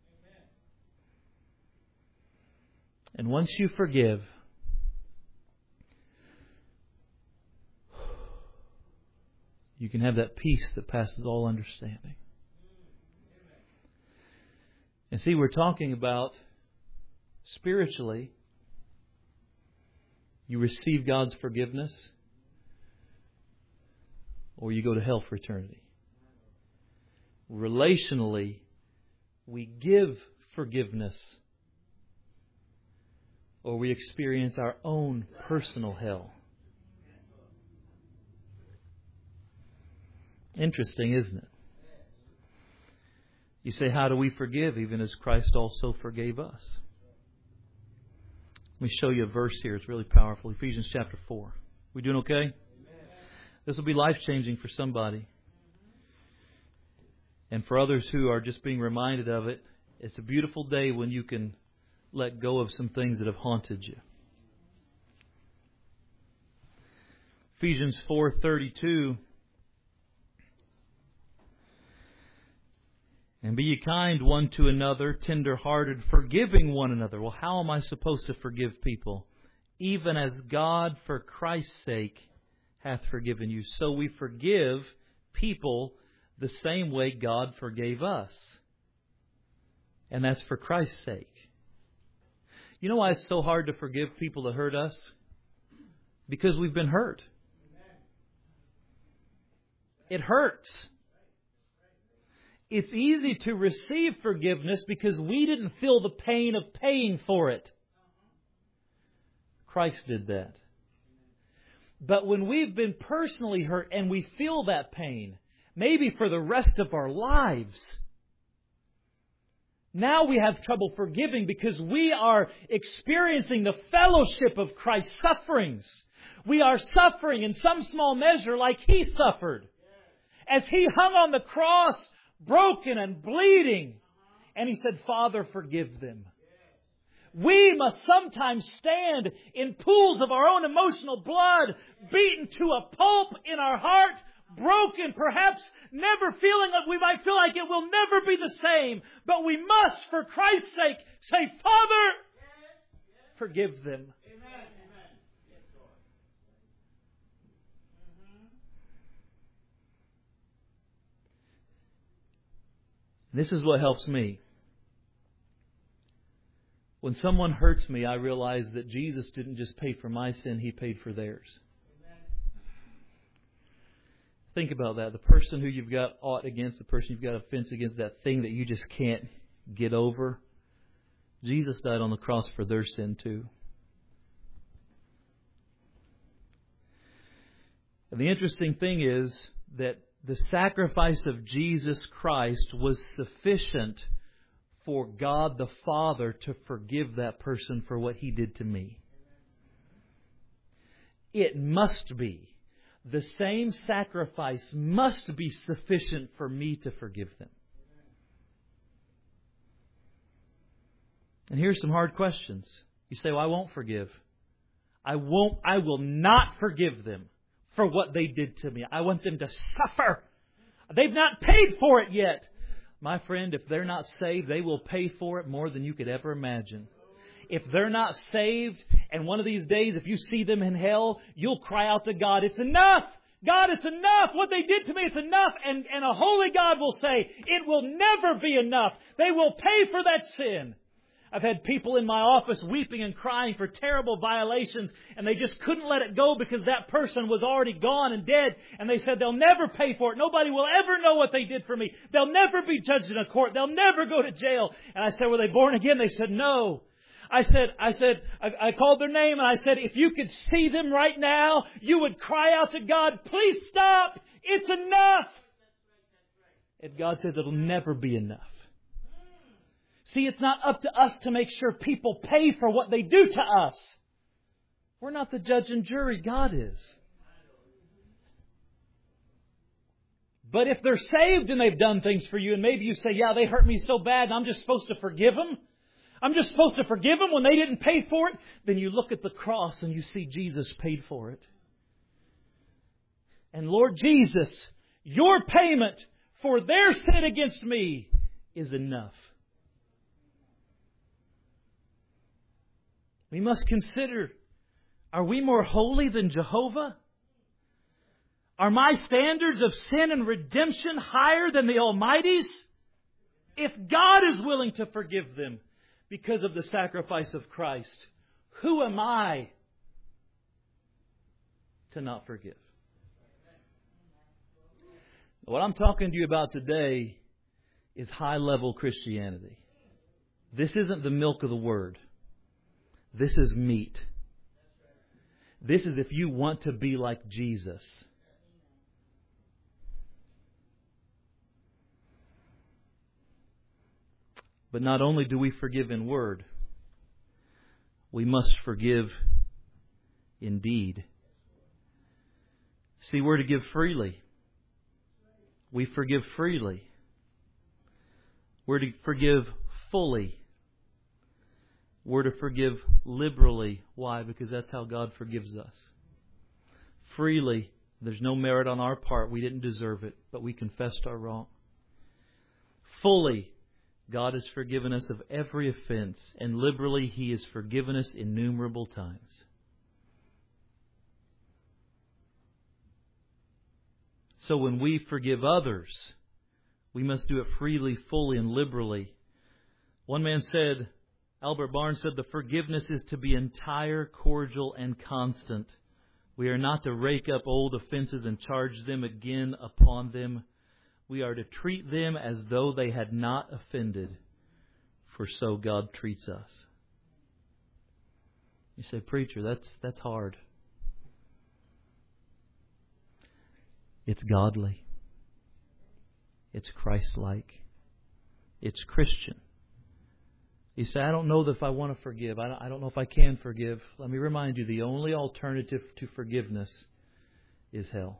And once you forgive, you can have that peace that passes all understanding. And see, we're talking about spiritually, you receive God's forgiveness, or you go to hell for eternity. Relationally, we give forgiveness, or we experience our own personal hell. Interesting, isn't it? You say, how do we forgive even as Christ also forgave us? Let me show you a verse here. It's really powerful. Ephesians chapter four. We doing okay? Amen. This will be life-changing for somebody. And for others who are just being reminded of it, it's a beautiful day when you can let go of some things that have haunted you. Ephesians four thirty-two. And be ye kind one to another, tender-hearted, forgiving one another. Well, how am I supposed to forgive people? Even as God, for Christ's sake, hath forgiven you. So we forgive people the same way God forgave us. And that's for Christ's sake. You know why it's so hard to forgive people that hurt us? Because we've been hurt. It hurts. It's easy to receive forgiveness because we didn't feel the pain of paying for it. Christ did that. But when we've been personally hurt and we feel that pain, maybe for the rest of our lives, now we have trouble forgiving because we are experiencing the fellowship of Christ's sufferings. We are suffering in some small measure like He suffered. As He hung on the cross, broken and bleeding. And He said, Father, forgive them. We must sometimes stand in pools of our own emotional blood, beaten to a pulp in our heart, broken, perhaps never feeling like we might feel like it will never be the same. But we must, for Christ's sake, say, Father, forgive them. This is what helps me. When someone hurts me, I realize that Jesus didn't just pay for my sin, He paid for theirs. Amen. Think about that. The person who you've got aught against, the person you've got offense against, that thing that you just can't get over, Jesus died on the cross for their sin too. And the interesting thing is that the sacrifice of Jesus Christ was sufficient for God the Father to forgive that person for what He did to me. It must be. The same sacrifice must be sufficient for me to forgive them. And here's some hard questions. You say, well, I won't forgive. I won't, I will not forgive them for what they did to me. I want them to suffer. They've not paid for it yet. My friend, if they're not saved, they will pay for it more than you could ever imagine. If they're not saved, and one of these days, if you see them in hell, you'll cry out to God, it's enough! God, it's enough! What they did to me, it's enough! And, and a holy God will say, it will never be enough. They will pay for that sin. I've had people in my office weeping and crying for terrible violations, and they just couldn't let it go because that person was already gone and dead. And they said they'll never pay for it. Nobody will ever know what they did for me. They'll never be judged in a court. They'll never go to jail. And I said, were they born again? They said, no. I said, I said, I, I called their name and I said, if you could see them right now, you would cry out to God, please stop. It's enough. And God says it'll never be enough. See, it's not up to us to make sure people pay for what they do to us. We're not the judge and jury. God is. But if they're saved and they've done things for you, and maybe you say, yeah, they hurt me so bad and I'm just supposed to forgive them. I'm just supposed to forgive them when they didn't pay for it. Then you look at the cross and you see Jesus paid for it. And Lord Jesus, your payment for their sin against me is enough. We must consider, are we more holy than Jehovah? Are my standards of sin and redemption higher than the Almighty's? If God is willing to forgive them because of the sacrifice of Christ, who am I to not forgive? What I'm talking to you about today is high-level Christianity. This isn't the milk of the Word. This is meat. This is if you want to be like Jesus. But not only do we forgive in word, we must forgive in deed. See, we're to give freely. We forgive freely. We're to forgive fully. We're to forgive liberally. Why? Because that's how God forgives us. Freely. There's no merit on our part. We didn't deserve it, but we confessed our wrong. Fully. God has forgiven us of every offense, and liberally He has forgiven us innumerable times. So when we forgive others, we must do it freely, fully, and liberally. One man said, Albert Barnes said, the forgiveness is to be entire, cordial, and constant. We are not to rake up old offenses and charge them again upon them. We are to treat them as though they had not offended, for so God treats us. You say, preacher, that's that's hard. It's godly. It's Christ-like. It's Christian. You say, I don't know if I want to forgive. I don't, I don't know if I can forgive. Let me remind you, the only alternative to forgiveness is hell.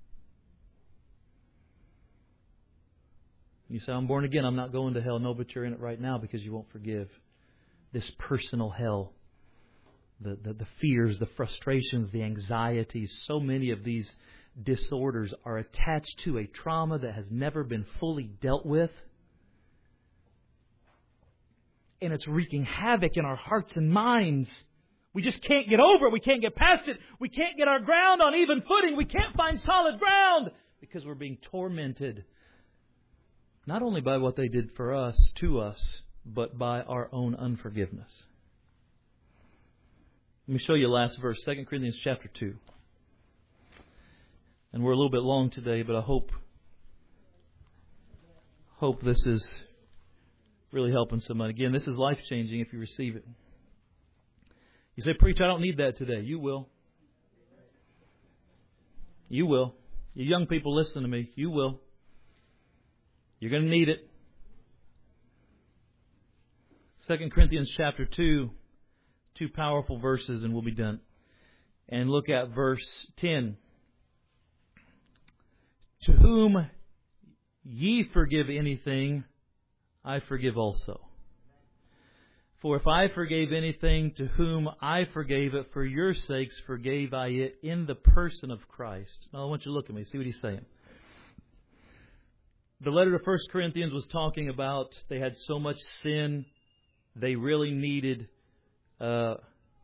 You say, I'm born again, I'm not going to hell. No, but you're in it right now because you won't forgive. This personal hell. The, the, the fears, the frustrations, the anxieties. So many of these disorders are attached to a trauma that has never been fully dealt with. And it's wreaking havoc in our hearts and minds. We just can't get over it. We can't get past it. We can't get our ground on even footing. We can't find solid ground because we're being tormented. Not only by what they did for us, to us, but by our own unforgiveness. Let me show you the last verse, Second Corinthians chapter two. And we're a little bit long today, but I hope, hope this is really helping somebody. Again, this is life-changing if you receive it. You say, preach, I don't need that today. You will. You will. You young people, listen to me. You will. You're going to need it. Second Corinthians chapter two, two powerful verses and we'll be done. And look at verse ten. To whom ye forgive anything, I forgive also. For if I forgave anything to whom I forgave it, for your sakes forgave I it in the person of Christ. Now I want you to look at me, see what he's saying. The letter to First Corinthians was talking about they had so much sin, they really needed... Uh,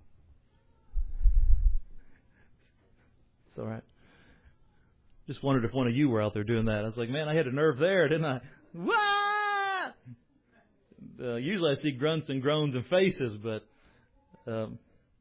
it's all right. Just wondered if one of you were out there doing that. I was like, man, I had a nerve there, didn't I? Wah! Uh, usually I see grunts and groans and faces, but... Um,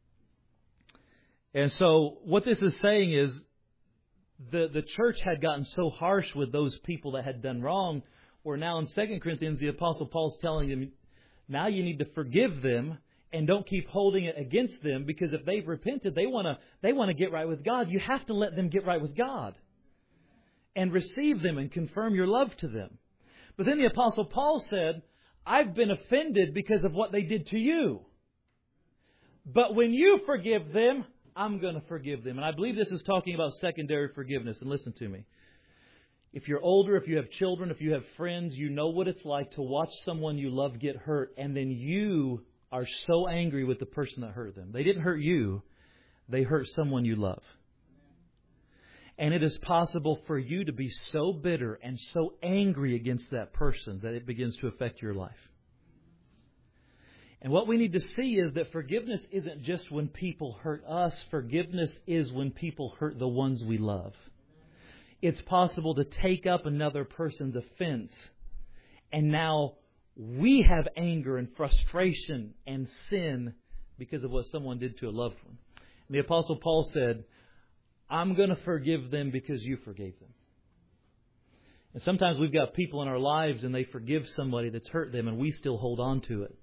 and so what this is saying is the, the church had gotten so harsh with those people that had done wrong, where now in Second Corinthians the Apostle Paul's telling them, now you need to forgive them and don't keep holding it against them, because if they've repented, they want to they want to get right with God. You have to let them get right with God and receive them and confirm your love to them. But then the Apostle Paul said, I've been offended because of what they did to you. But when you forgive them, I'm going to forgive them. And I believe this is talking about secondary forgiveness. And listen to me. If you're older, if you have children, if you have friends, you know what it's like to watch someone you love get hurt, and then you are so angry with the person that hurt them. They didn't hurt you. They hurt someone you love. And it is possible for you to be so bitter and so angry against that person that it begins to affect your life. And what we need to see is that forgiveness isn't just when people hurt us. Forgiveness is when people hurt the ones we love. It's possible to take up another person's offense, and now we have anger and frustration and sin because of what someone did to a loved one. And the Apostle Paul said, I'm going to forgive them because you forgave them. And sometimes we've got people in our lives and they forgive somebody that's hurt them and we still hold on to it.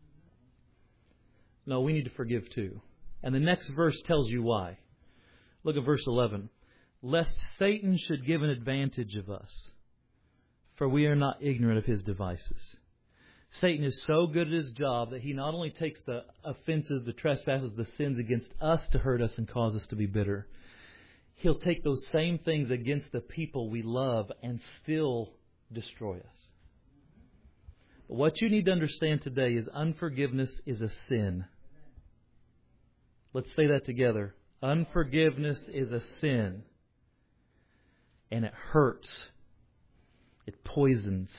No, we need to forgive too. And the next verse tells you why. Look at verse eleven. Lest Satan should give an advantage of us, for we are not ignorant of his devices. Satan is so good at his job that he not only takes the offenses, the trespasses, the sins against us to hurt us and cause us to be bitter. He'll take those same things against the people we love and still destroy us. But what you need to understand today is unforgiveness is a sin. Let's say that together. Unforgiveness is a sin. And it hurts. It poisons.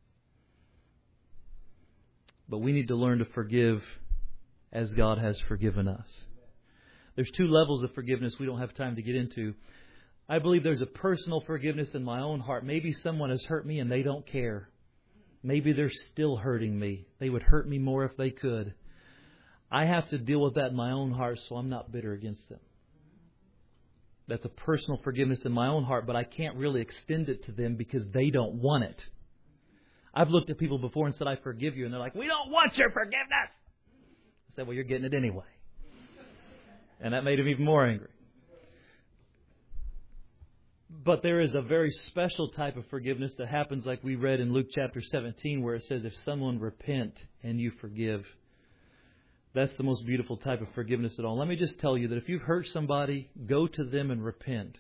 But we need to learn to forgive as God has forgiven us. There's two levels of forgiveness we don't have time to get into. I believe there's a personal forgiveness in my own heart. Maybe someone has hurt me and they don't care. Maybe they're still hurting me. They would hurt me more if they could. I have to deal with that in my own heart so I'm not bitter against them. That's a personal forgiveness in my own heart, but I can't really extend it to them because they don't want it. I've looked at people before and said, I forgive you. And they're like, we don't want your forgiveness. I said, well, you're getting it anyway. And that made him even more angry. But there is a very special type of forgiveness that happens like we read in Luke chapter seventeen, where it says, if someone repent and you forgive, that's the most beautiful type of forgiveness at all. Let me just tell you that if you've hurt somebody, go to them and repent.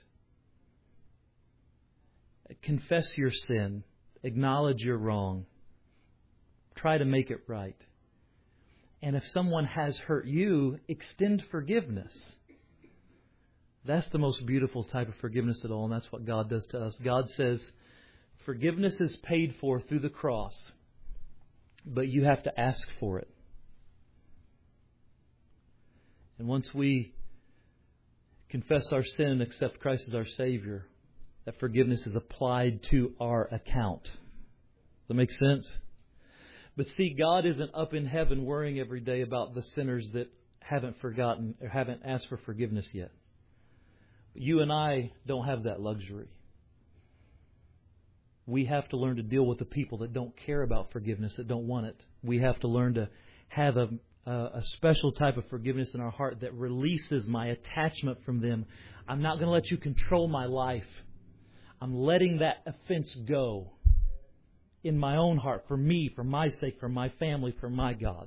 Confess your sin. Acknowledge you're wrong. Try to make it right. And if someone has hurt you, extend forgiveness. That's the most beautiful type of forgiveness at all, and that's what God does to us. God says, forgiveness is paid for through the cross, but you have to ask for it. And once we confess our sin and accept Christ as our Savior, that forgiveness is applied to our account. Does that make sense? But see, God isn't up in heaven worrying every day about the sinners that haven't forgotten or haven't asked for forgiveness yet. You and I don't have that luxury. We have to learn to deal with the people that don't care about forgiveness, that don't want it. We have to learn to have a, a, a special type of forgiveness in our heart that releases my attachment from them. I'm not going to let you control my life. I'm letting that offense go in my own heart, for me, for my sake, for my family, for my God.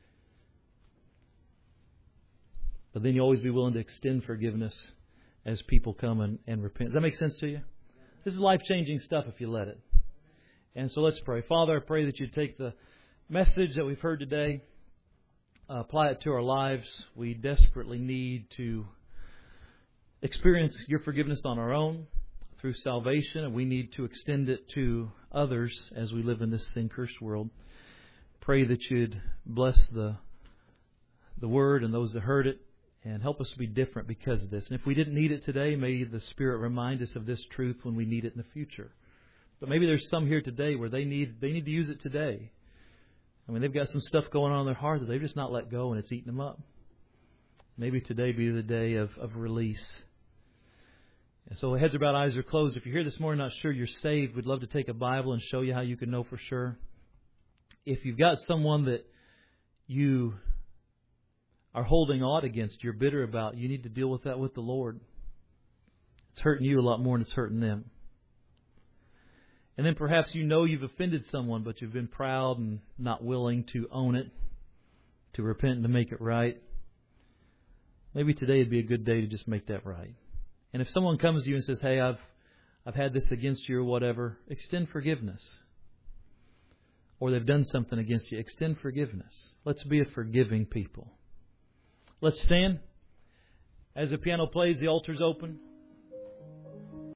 But then you always be willing to extend forgiveness as people come and, and repent. Does that make sense to you? This is life-changing stuff if you let it. And so let's pray. Father, I pray that you take the message that we've heard today, uh, apply it to our lives. We desperately need to experience your forgiveness on our own through salvation, and we need to extend it to others as we live in this sin-cursed world. Pray that you'd bless the the word and those that heard it, and help us to be different because of this. And if we didn't need it today, may the Spirit remind us of this truth when we need it in the future. But maybe there's some here today where they need they need to use it today. I mean, they've got some stuff going on in their heart that they've just not let go, and it's eating them up. Maybe today be the day of, of release. And so heads are bowed, eyes are closed. If you're here this morning not sure you're saved, we'd love to take a Bible and show you how you can know for sure. If you've got someone that you are holding aught against, you're bitter about, you need to deal with that with the Lord. It's hurting you a lot more than it's hurting them. And then perhaps you know you've offended someone, but you've been proud and not willing to own it, to repent and to make it right. Maybe today would be a good day to just make that right. And if someone comes to you and says, hey, I've I've had this against you or whatever, extend forgiveness. Or they've done something against you, extend forgiveness. Let's be a forgiving people. Let's stand. As the piano plays, the altar's open.